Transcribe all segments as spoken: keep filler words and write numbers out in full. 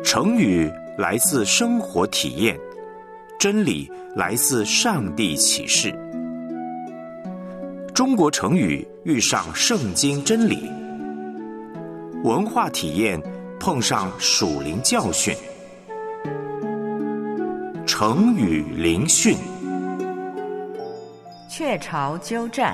成语来自生活体验，真理来自上帝启示。中国成语遇上圣经真理，文化体验碰上属灵教训。成语灵讯。 雀巢鸠占。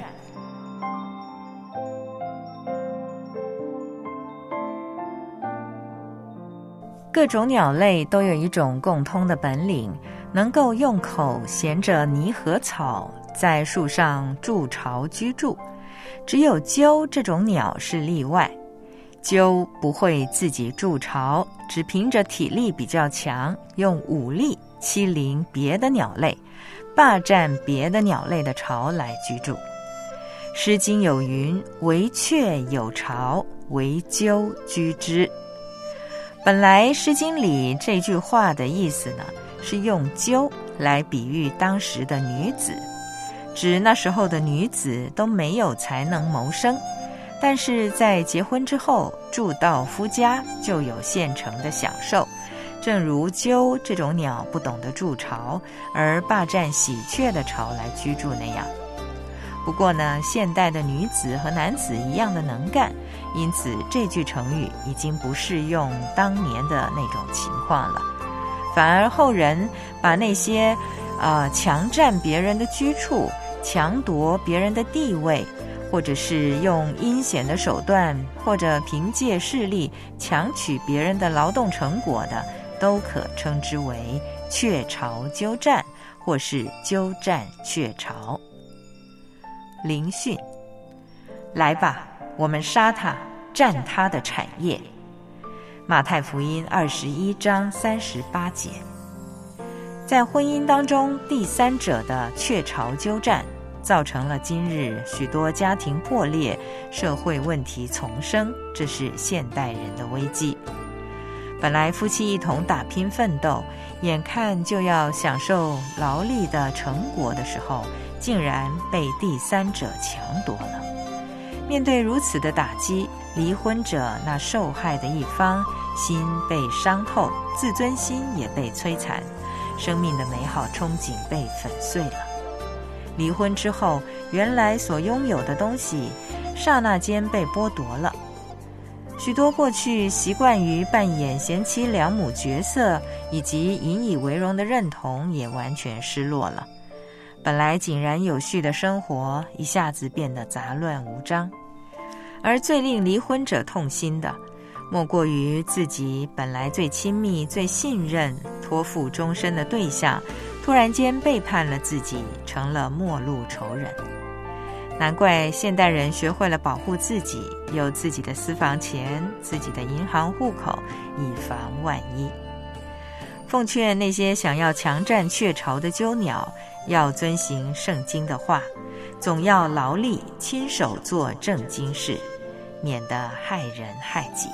各种鸟类都有一种共通的本领，能够用口衔着泥和草，在树上筑巢居住。只有鸠这种鸟是例外。鸠不会自己筑巢，只凭着体力比较强，用武力欺凌别的鸟类，霸占别的鸟类的巢来居住。诗经有云：惟雀有巢，惟鸠居之。本来诗经里这句话的意思呢，是用鸠来比喻当时的女子，指那时候的女子都没有才能谋生，但是在结婚之后住到夫家就有现成的享受，正如鸠这种鸟不懂得筑巢，而霸占喜鹊的巢来居住那样。不过呢，现代的女子和男子一样的能干，因此这句成语已经不适用当年的那种情况了。反而后人把那些呃强占别人的居处，强夺别人的地位，或者是用阴险的手段，或者凭借势力强取别人的劳动成果的，都可称之为雀巢鸠占，或是鸠占鹊巢。灵训。来吧，我们杀他，占他的产业。马太福音二十一章三十八节。在婚姻当中，第三者的雀巢鸠占，造成了今日许多家庭破裂，社会问题丛生，这是现代人的危机。本来夫妻一同打拼奋斗，眼看就要享受劳力的成果的时候，竟然被第三者强夺了。面对如此的打击，离婚者那受害的一方心被伤透，自尊心也被摧残，生命的美好憧憬被粉碎了。离婚之后，原来所拥有的东西刹那间被剥夺了。许多过去习惯于扮演贤妻良母角色以及引以为荣的认同也完全失落了。本来井然有序的生活一下子变得杂乱无章。而最令离婚者痛心的，莫过于自己本来最亲密最信任托付终身的对象，突然间背叛了自己，成了陌路仇人。难怪现代人学会了保护自己，有自己的私房钱，自己的银行户口，以防万一。奉劝那些想要强占雀巢的鸠鸟，要遵行圣经的话，总要劳力亲手做正经事，免得害人害己。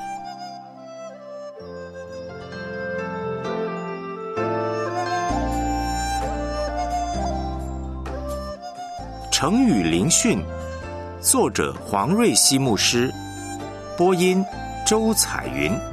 成语灵讯，作者黄瑞希牧师，播音周彩云。